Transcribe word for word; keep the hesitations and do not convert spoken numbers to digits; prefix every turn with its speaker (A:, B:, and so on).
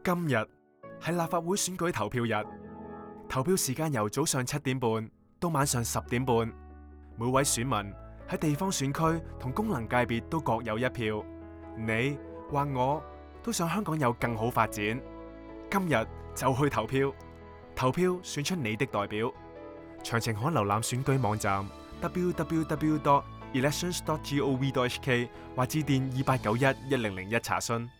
A: 今日係立法會選舉投票日，投票時間由早上七點半到晚上十點半。每位選民喺地方選區同功能界別都各有一票。你或我都想香港有更好發展，今日就去投票，投票選出你的代表。詳情可瀏覽選舉網站 double-u double-u double-u dot elections dot gov dot h k 或致電二八九一一零零一查詢。